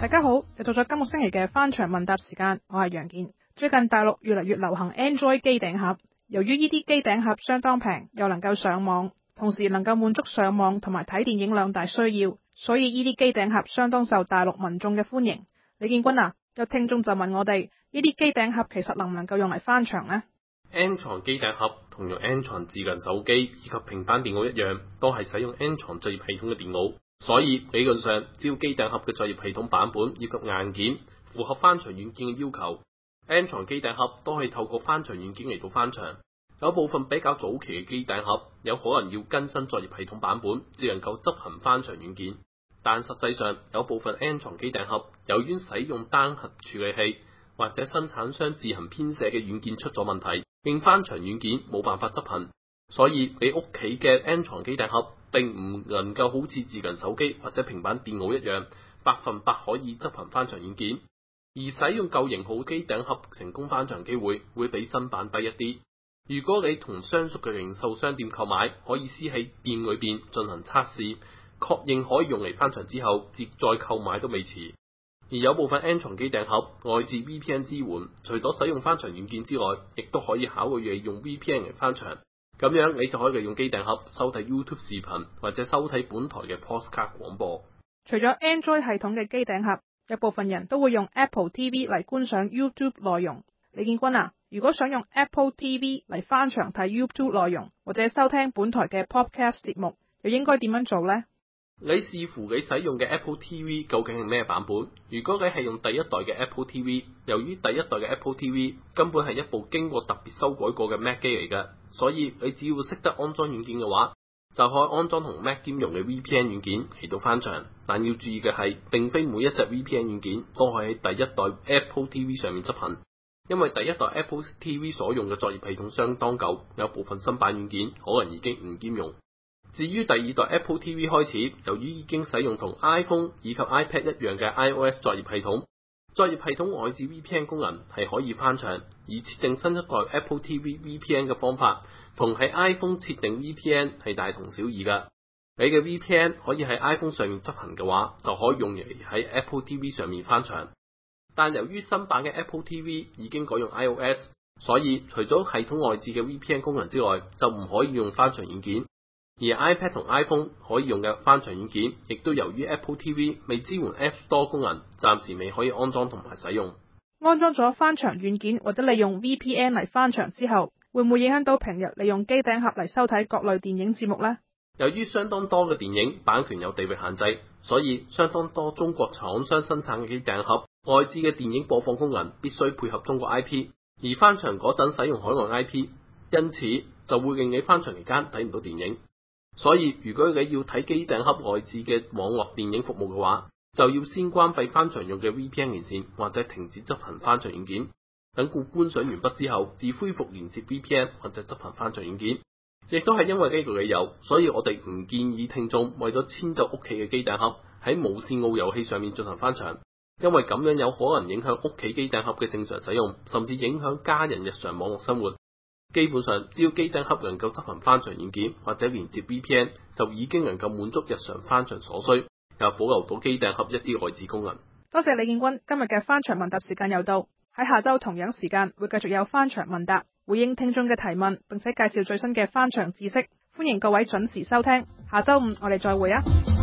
大家好，又到咗今個星期嘅翻牆問答時間，我係楊健。最近大陸越嚟越流行 Android 機頂盒，由於呢啲機頂盒相當平，又能夠上網，同時能夠滿足上網同埋睇電影兩大需要，所以呢啲機頂盒相當受大陸民眾嘅歡迎。李建軍啊，有聽眾就問我哋，呢啲機頂盒其實能唔能夠用嚟翻牆呢？ N 床機頂盒同用 N 床智能手機以及平板電腦一樣，都係使用 N 床作業系統嘅電腦，所以理論上只要機頂盒嘅作業系統版本以及硬件符合翻牆軟件嘅要求， N 床機頂盒都可以透過翻牆軟件嚟到翻牆。有部分比較早期嘅機頂盒有可能要更新作業系統版本，只能夠執行翻牆軟件，但實際上有部分 N 床機頂盒由於使用單核處理器或者生產商自行編寫嘅軟件出咗問題，令翻牆軟件冇辦法執行，所以你屋企嘅 N 床機頂盒並唔能夠好似智能手機或者平板電腦一樣100%可以執行翻牆軟件，而使用舊型號機頂盒成功翻牆機會會比新版低一啲。如果你同相熟嘅零售商店購買，可以先喺店裏邊進行測試，確認可以用嚟翻牆之後，再購買都未遲。而有部分 N 床機頂盒外置 VPN 支援，除咗使用翻牆軟件之外，亦都可以考慮利用 VPN 嚟翻牆。咁樣你就可以利用機頂盒收睇 YouTube 視頻或者收睇本台嘅 Podcast 廣播。 除咗 Android 系統嘅機頂盒，有部分人都會用 Apple TV 嚟觀賞 YouTube 內容。李建軍啊，如果想用 Apple TV 嚟翻牆睇 YouTube 內容或者收聽本台嘅 Podcast 節目，又應該點樣做呢？ 你視乎你使用嘅 Apple TV 究竟係咩版本。如果你係用第一代嘅 Apple TV， 由於第一代嘅 Apple TV 根本係一部經過特別修改過嘅 Mac 機嚟嘅，所以你只要識得安裝軟件嘅話，就可以安裝同 Mac 兼容嘅 VPN 軟件嚟到翻牆。但要注意嘅係，並非每一隻 VPN 軟件都可以喺第一代 Apple TV 上面執行，因為第一代 Apple TV 所用嘅作業系統相當舊，有部分新版軟件可能已經唔兼容。至於第二代 Apple TV 開始，由於已經使用同 iPhone 以及 iPad 一樣嘅 iOS 作業系統，作業系統外置 VPN 功能係可以翻牆，而設定新一代 Apple TV VPN 嘅方法，同喺 iPhone 設定 VPN 係大同小異㗎。你嘅 VPN 可以喺 iPhone 上面執行嘅話，就可以用嚟喺 Apple TV 上面翻牆。但由於新版嘅 Apple TV 已經改用 iOS， 所以除咗系統外置嘅 VPN 功能之外，就唔可以用翻牆軟件。而 iPad 同 iPhone 可以用嘅翻牆軟件，亦都由於 Apple TV 未支援 App Store 功能，暫時未可以安裝同埋使用。 安裝咗翻牆軟件或者利用 VPN 嚟翻牆之後，會唔會影響到平日利用機頂盒嚟收睇各類電影節目呢？ 由於相當多嘅電影版權有地域限制，所以相當多中國廠商生產嘅機頂盒外置嘅電影播放功能必須配合中國 IP， 而翻牆嗰陣使用海外 IP， 因此就會令你翻牆期間睇唔到電影。所以如果你要睇機頂盒外置嘅網絡電影服務嘅話，就要先關閉翻牆用嘅 VPN 連線，或者停止執行翻牆軟件，等顧觀賞完畢之後，至恢復連接 VPN 或者執行翻牆軟件。亦都係因為呢個理由，所以我哋唔建議聽眾為咗遷就屋企嘅機頂盒喺無線路由器上面進行翻牆，因為咁樣有可能影響屋企機頂盒嘅正常使用，甚至影響家人日常網絡生活。基本上，只要機頂盒能夠執行翻牆軟件或者連接 VPN， 就已經能夠滿足日常翻牆所需，又保留到機頂盒一啲外置功能。 多謝李建軍，今日嘅翻牆問答時間又到，喺下周同樣時間會繼續有翻牆問答，回應聽眾嘅提問，並且介紹最新嘅翻牆知識，歡迎各位準時收聽。下周五我哋再會啊！